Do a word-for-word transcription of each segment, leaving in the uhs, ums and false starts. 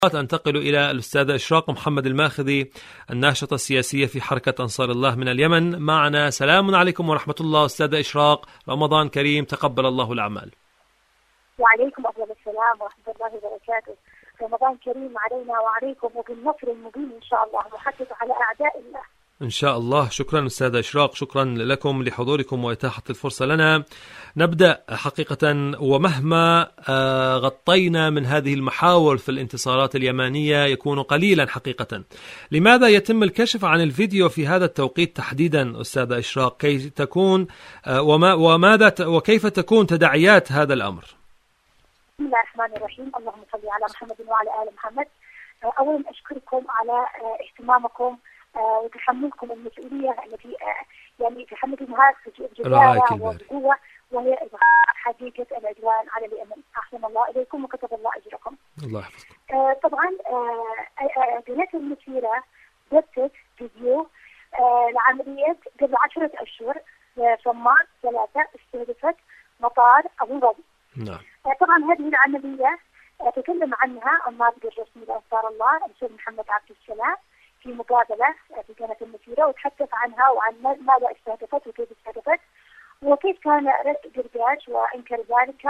أنتقل إلى الأستاذة إشراق محمد الماخذي، الناشطة السياسية في حركة أنصار الله من اليمن. معنا. سلام عليكم ورحمة الله أستاذة إشراق، رمضان كريم، تقبل الله الأعمال. وعليكم أفضل السلام ورحمة الله وبركاته. رمضان كريم علينا وعليكم، وبالنصر المبين إن شاء الله، محدث على أعداء الله إن شاء الله. شكرا أستاذة إشراق، شكرا لكم لحضوركم وإتاحة الفرصة لنا. نبدأ حقيقة، ومهما غطينا من هذه المحاور في الانتصارات اليمانية يكون قليلا حقيقة. لماذا يتم الكشف عن الفيديو في هذا التوقيت تحديدا أستاذة إشراق؟ كي تكون وما وماذا وكيف تكون تداعيات هذا الأمر؟ بسم الله الرحمن الرحيم. اللهم صل على محمد وعلى آل محمد. أولا أشكركم على اهتمامكم وتحملكم المسؤولية التي يعني تحملونها بجدارة وبقوة، وهي إظهار حقيقة العدوان على اليمن. أحسن الله إليكم وكتب الله أجركم. الله يحفظكم. آه طبعا قناة آه المثيرة بثت فيديو آه لعملية قبل عشرة أشهر صمار ثلاثة استهدفت مطار أبو ظبي. نعم. آه طبعا هذه العملية آه تكلم عنها الناطق الرسمي لأنصار الله الأستاذ محمد عبد السلام في مقابلة في قناة المثيرة، وتحدث عنها وعن ماذا استهدفت وكيف استهدفت وكيف كان رد قرقاش وانكر ذلك.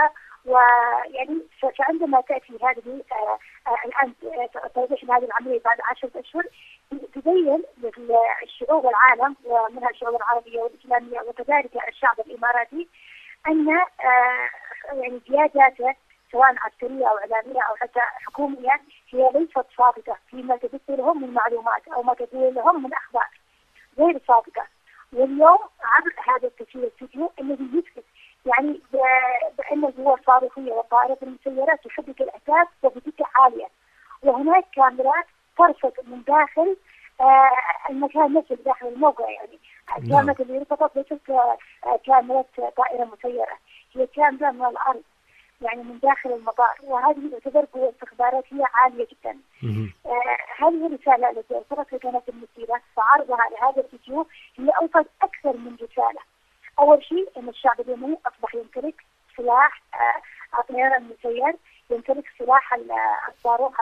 ويعني فعندما تأتي هذه آه آه الآن توضيح هذه العملية بعد عشرة أشهر تبين للشعوب العالم ومنها الشعوب العربية والإسلامية وكذلك الشعب الإماراتي أن آه يعني قياداته سواء عسكرية أو إعلامية أو حتى حكومية هي ليست صادقة فيما تبث لهم من معلومات أو ما تقول لهم من أخبار، غير صادقة. واليوم عبر هذا التسجيل الفيديو الذي يثبت يعني بأن القوى الصاروخية والطائرات المسيرة تحدد الأساس وبدقة عالية، وهناك كاميرات ترصد من داخل آه المكان نفسه داخل الموقع. يعني الكاميرا اللي رصدت ليست آه كاميرا طائرة مسيرة، هي كاميرا من الأرض يعني من داخل المطار، وهذه تعتبر قوة استخباراتية عالية جدا. آه هذه الرسالة التي أرسلتها قناة المثيرة فعرضها لهذا الفيديو هي أوصل أكثر من رسالة. أول شيء أن الشعب اليمني أصبح يمتلك سلاح الطيران المسير، يمتلك سلاح الصاروخ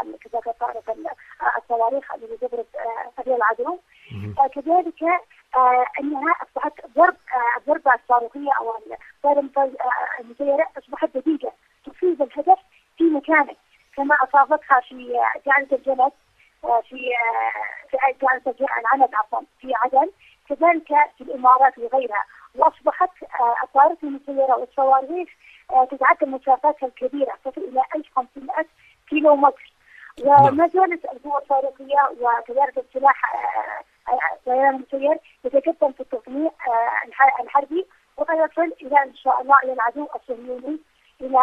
الصواريخ الذي تضرب فيها العدو. آه كذلك آه أنها أصبحت ضرب آه الضربة الصاروخية أو الطائرة المسيرة أصبحت دقيقة تصيب الهدف في مكانه، كما أصابتها في جعلة الجلد آه في آه في جعلة العنب عفوا في عدن، كذلك في الإمارات وغيرها. وأصبحت آه الطائرات المسيرة والصواريخ آه تتعدى مسافاتها الكبيرة تصل إلى ألف وخمسمائة كيلو متر، وما زالت القوة الصاروخية وكذلك السلاح الطيران المسير يتقدم في التصنيع الحربي ويصل إلى إن شاء الله إلى العدو الصهيوني، إلى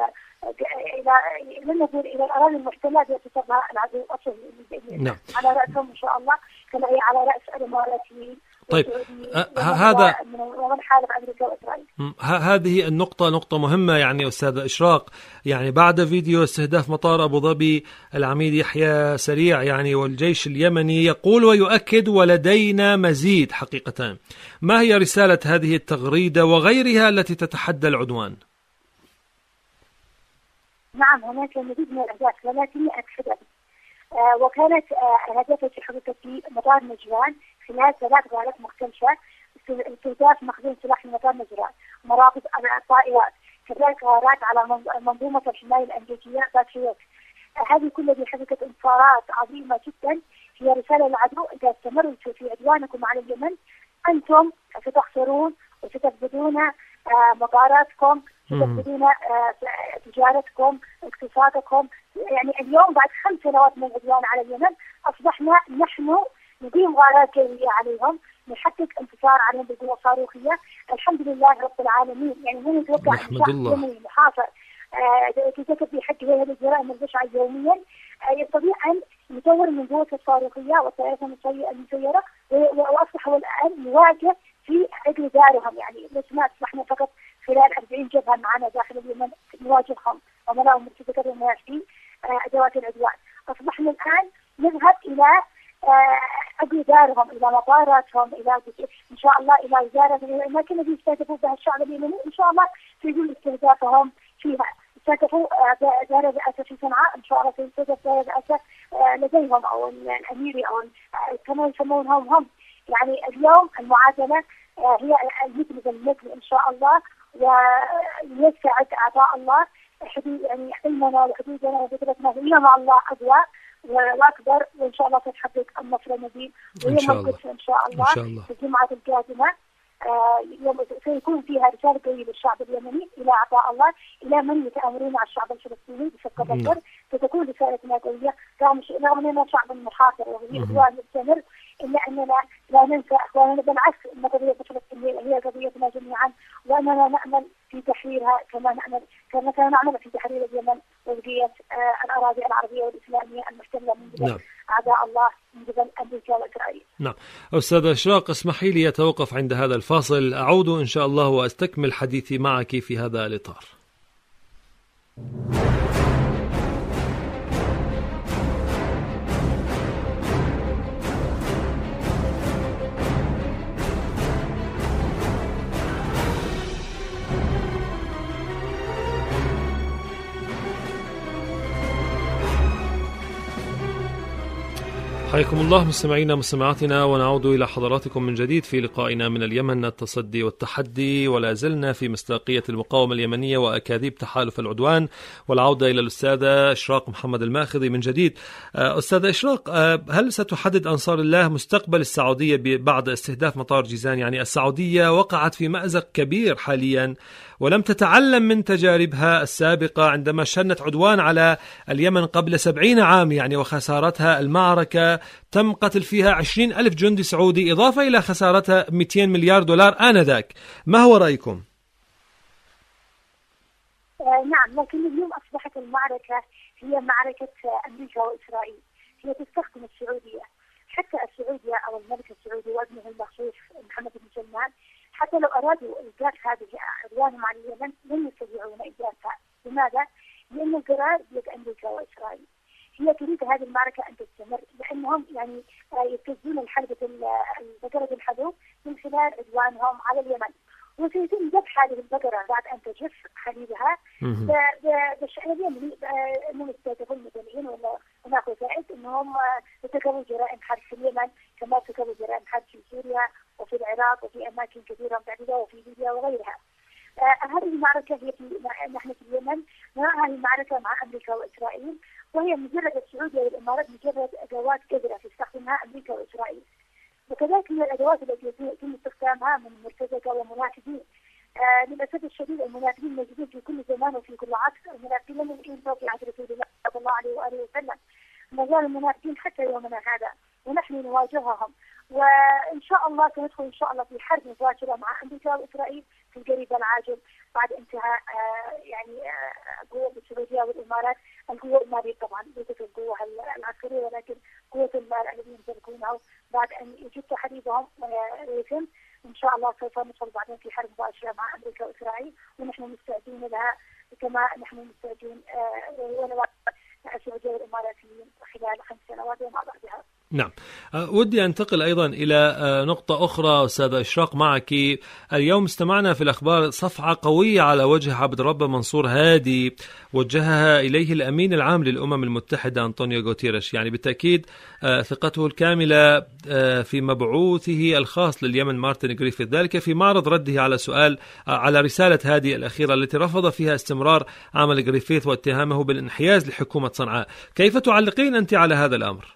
إلى لن نقول إلى الأراضي المحتلة التي تصبها العدو الصهيوني. نعم. على رأسهم إن شاء الله كما هي على رأس الإماراتيين. طيب هذا هذه النقطة نقطة مهمة يعني أستاذة إشراق. يعني بعد فيديو استهداف مطار أبو ظبي العميد يحيى سريع يعني والجيش اليمني يقول ويؤكد ولدينا مزيد حقيقة. ما هي رسالة هذه التغريدة وغيرها التي تتحدى العدوان؟ نعم هناك مزيد من الأهداف ولكن أكثر آه وكانت آه هدفها في حدود في مطار نجران خلال ثلاث غارات مختلفة، استهداف مخزون سلاح في مطار نجران، مراقب الطائرات، كذلك غارات على منظومة الحماية الأمريكية باتريوت. آه هذه كلها بحقيقة انتصارات عظيمة جدا. هي رسالة للعدو إذا استمرتوا في عدوانكم على اليمن أنتم ستخسرون وستفقدون آه مطاراتكم، ستفقدون آه تجارتكم، اقتصادكم. يعني اليوم بعد خمس سنوات من العدوان على اليمن أصبحنا نحن نقيم غارات جوية عليهم، نحقق انتصار عليهم بالقوة الصاروخية. الحمد لله رب العالمين. يعني من يتوقع أن الشعب اليمني محاصر ترتكب في حقه هذه الجرائم البشعة يوميا آه يستطيع أن يطور من قوة الصاروخية والطائرات المسيرة، وأصبحوا الآن يواجه في عقل دارهم. يعني ليس ما أصبحنا فقط خلال أربعين جبهة معنا داخل اليمن نواجههم وما لهم مرتكبات في أدوات العدوان. أصبحنا الآن نذهب إلى عقل دارهم، إلى مطاراتهم، إلى إن شاء الله إلى وزارة الأماكن التي يستهدفوا بها الشعب اليمني، إن شاء الله سيتم استهدافهم فيها. استهدفوا دار الرئاسة في صنعاء، إن شاء الله سيستهدف دار الرئاسة لديهم أو الأميري أو كما يسمونهم هم. يعني اليوم المعادلة هي المثل بالمثل إن شاء الله، ويسعد أعضاء الله حدود يعني حلمنا وحدودنا وقدرتنا هي مع الله أقوى وأكبر، وإن شاء الله تتحقق النصر المبين ويوم القدس إن شاء الله في الجمعة القادمة. آه يوم سيكون فيها رسالة قوية للشعب اليمني إلى أعضاء الله، إلى من يتآمرون على الشعب الفلسطيني بشق البصر. ستكون رسالتنا قوية رغم أننا شعب محاصر وهي عدوان مستمر، إلا أننا لا ننسى أخواننا، بالعكس أن قضية فلسطين هي قضيتنا جميعا، وأننا نأمل في تحريرها كما نأمل كما كنا نعمل في تحرير اليمن وبقية آه الأراضي العربية والإسلامية المحتلة من قبل نعم. أعداء الله من قبل أمريكا وإسرائيل. نعم. أستاذة إشراق، اسمحي لي أتوقف عند هذا الفاصل، أعود إن شاء الله وأستكمل حديثي معك في هذا الإطار. حياكم الله مستمعينا مستمعاتنا، ونعود إلى حضراتكم من جديد في لقائنا من اليمن، التصدي والتحدي، ولا زلنا في مصداقية المقاومة اليمنية وأكاذيب تحالف العدوان، والعودة إلى الأستاذة إشراق محمد الماخذي من جديد. أستاذة إشراق، هل ستحدد أنصار الله مستقبل السعودية بعد استهداف مطار جيزان؟ يعني السعودية وقعت في مأزق كبير حاليا ولم تتعلم من تجاربها السابقة عندما شنت عدوان على اليمن قبل سبعين عام، يعني وخسارتها المعركة تم قتل فيها عشرين ألف جندي سعودي، إضافة إلى خسارتها مئتين مليار دولار آنذاك. ما هو رأيكم؟ آه نعم، لكن اليوم أصبحت المعركة هي معركة أمريكا وإسرائيل. هي تستخدم السعودية، حتى السعودية أو الملك السعودي وابنه المخصوص محمد بن سلمان، حتى لو أرادوا إيجاد هذه عدوانهم على اليمن لن يستطيعون إيجادها. لماذا؟ لأن القرار بيد أمريكا وإسرائيل. هي تريد هذه المعركة أن تستمر، لأنهم يعني يبتزون الحلبة بقرة الحلوب من خلال عدوانهم على اليمن، وسيتم ذبح هذه البقرة بعد أن تجف حليبها بالشأن اليمني، أنهم يستهدفون المدنيين وهناك وسائل أنهم ارتكبوا جرائم حرب في اليمن كما ارتكبوا جرائم حرب في سوريا وفي العراق وفي أماكن كثيرة متعددة وفي ليبيا وغيرها. آه هذه المعركة هي في نحن في اليمن نراها هي معركة مع أمريكا وإسرائيل، وهي مجرد السعودية والإمارات مجرد أدوات قذرة تستخدمها أمريكا وإسرائيل، وكذلك من الأدوات التي يتم استخدامها من مرتزقة ومنافقين. آه للأسف الشديد المنافقين موجودين في كل زمان وفي كل عصر. المنافقين لم يكونوا فوق عهد رسول الله صلى الله عليه وآله وسلم، ما زال المنافقين حتى يومنا هذا ونحن نواجههم، وإن شاء الله سندخل إن شاء الله في حرب مباشرة مع أمريكا وإسرائيل في القريب العاجل بعد انتهاء آه يعني آه قوة السعودية والإمارات، القوة المالية طبعا ليست القوة العسكرية ولكن قوة المال الذي يمتلكونه بعد أن يجد تحريبهم ويتم إن شاء الله سوف ندخل بعدين في حرب مباشرة مع أمريكا وإسرائيل، ونحن مستعدين لها كما نحن مستعدين آه السعودية والإماراتيين خلال خمس سنوات وما بعدها. نعم. ودي أنتقل أيضا إلى نقطة أخرى أستاذة إشراق معك. اليوم استمعنا في الأخبار صفعة قوية على وجه عبد الرب منصور هادي وجهها إليه الأمين العام للأمم المتحدة أنطونيو غوتيريش، يعني بالتأكيد ثقته الكاملة في مبعوثه الخاص لليمن مارتن غريفيث، ذلك في معرض رده على سؤال على رسالة هادي الأخيرة التي رفض فيها استمرار عمل غريفيث واتهامه بالانحياز لحكومة صنعاء. كيف تعلقين أنت على هذا الأمر؟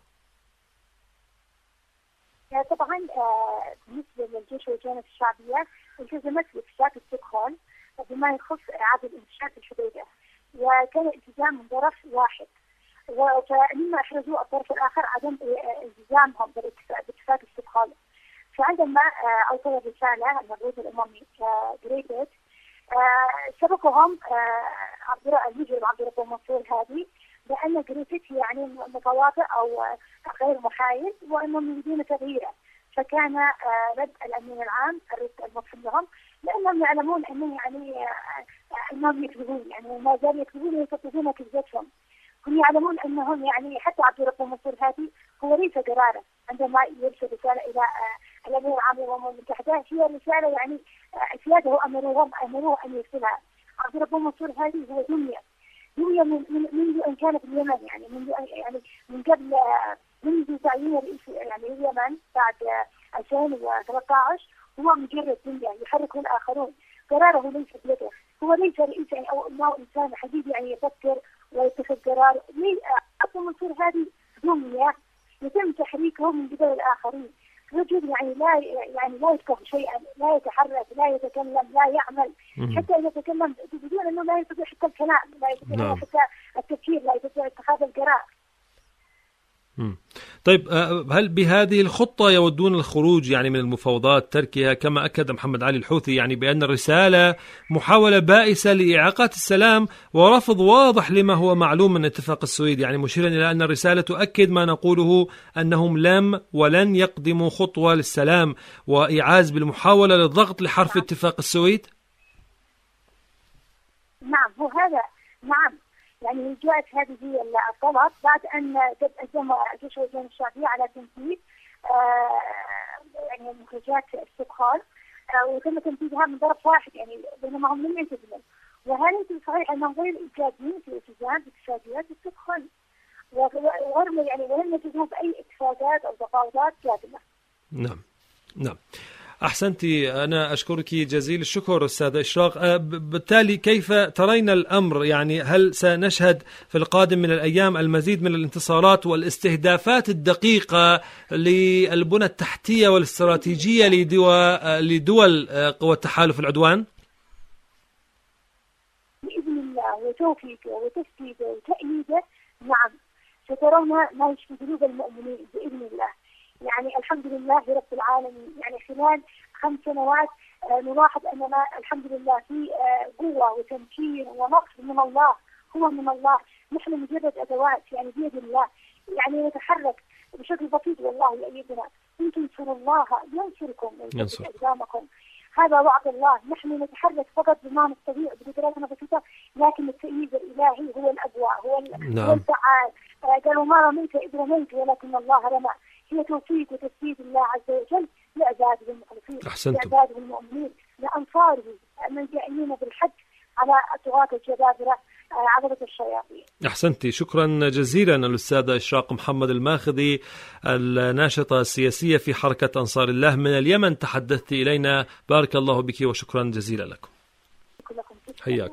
طبعا بالنسبه للجيش والجانب الشعبيه التزمت باتفاق ستوكهولم بما يخص اعاده انشاء الحديده، وكان التزام من طرف واحد، فمما احرزوه الطرف الاخر عدم التزامهم باتفاق ستوكهولم. فعندما اوصل الرساله المبعوث الاممي غريفيث سبقهم المجرم عبد الرب منصور هادي بأن غريفيث يعني متواطئ أو غير محايد وأنهم يريدون تغييره، فكان رد الأمين العام الرد المفهوم لهم لأنهم يعلمون أنه يعني أنهم يكذبون، يعني ما زالوا يكذبون ويكذبون كذبتهم. هم يعلمون أنهم يعني حتى عبد الرب منصور هادي هو ليس قراره عندما يرسل رسالة إلى الأمين العام للأمم المتحدة، هي رسالة يعني سياده أمروهم أمروه أن يرسلها. عبد الرب منصور هادي هو دمية هي من منذ أن كانت في اليمن، يعني منذ يعني من قبل منذ تعيين رئيس يعني اليمن بعد ألفين وثلاثة عشر هو مجرد دنيا يحركه الآخرون، قراره ليس بيده، هو ليس رئيس يعني أو إنه إنسان حقيقي يعني يفكر ويتخذ قرار. أصل منصور هذه دنيا يتم تحريكه من قبل الآخرين، رجل يعني لا يعني لا يفقه شيئا، لا يتحرك، لا يتكلم، لا يعمل، حتى إذا تكلم بدون أنه لا يستطيع حتى الكلام، لا يستطيع نعم. حتى التفكير، لا يستطيع اتخاذ القرار. مم. طيب هل بهذه الخطة يودون الخروج يعني من المفاوضات تركها، كما أكد محمد علي الحوثي يعني بأن الرسالة محاولة بائسة لإعاقة السلام ورفض واضح لما هو معلوم من اتفاق السويد، يعني مشيرا إلى أن الرسالة تؤكد ما نقوله أنهم لم ولن يقدموا خطوة للسلام وإعاز بالمحاولة للضغط لحرف نعم. اتفاق السويد؟ نعم هو هذا نعم، يعني جاءت هذه الطلب بعد أن قدم جيش الوطن الشعبية على تنفيذ آه يعني مخرجات ستوكهولم آه وتم تنفيذها من طرف واحد، يعني بينما هم لم يلتزموا، وهل صحيح أنهم غير إيجابيين في الالتزام باتفاقيات ستوكهولم وغير يعني ولم يلتزموا بأي اتفاقات أو تفاوضات كاملة. نعم نعم أحسنتي، أنا أشكرك جزيل الشكر أستاذة إشراق. بالتالي كيف ترين الأمر؟ يعني هل سنشهد في القادم من الأيام المزيد من الانتصارات والاستهدافات الدقيقة للبنى التحتية والاستراتيجية لدول, لدول قوى التحالف العدوان؟ بإذن الله وتوفيقه وتسديده وتأييده نعم سترون ما يشفي قلوب المؤمنين بإذن الله. يعني الحمد لله رب العالمين، يعني خلال خمس سنوات آه نلاحظ أننا الحمد لله في آه قوة وتمكين ونصر من الله، هو من الله، نحن مجرد أدوات يعني بيد الله، يعني نتحرك بشكل بسيط والله يأيدنا، إن تنصروا الله ينصركم ويثبت أقدامكم، هذا وعد الله، نحن نتحرك فقط بما نستطيع بقدراتنا بسيطة، لكن التأييد الإلهي هو الأقوى، هو الفعال. آه قالوا ما رميت إذ رميت ولكن الله رمى، هي توفيق وتسديد الله عز وجل لعباده المخلصين، لعباده المؤمنين، لأنصاره من جائمين بالحج على طغاة الجبابرة عبدة الشياطين. أحسنتي، شكرا جزيلا الأستاذة إشراق محمد الماخذي الناشطة السياسية في حركة أنصار الله من اليمن، تحدثت إلينا، بارك الله بك وشكرا جزيلا لكم. حياك.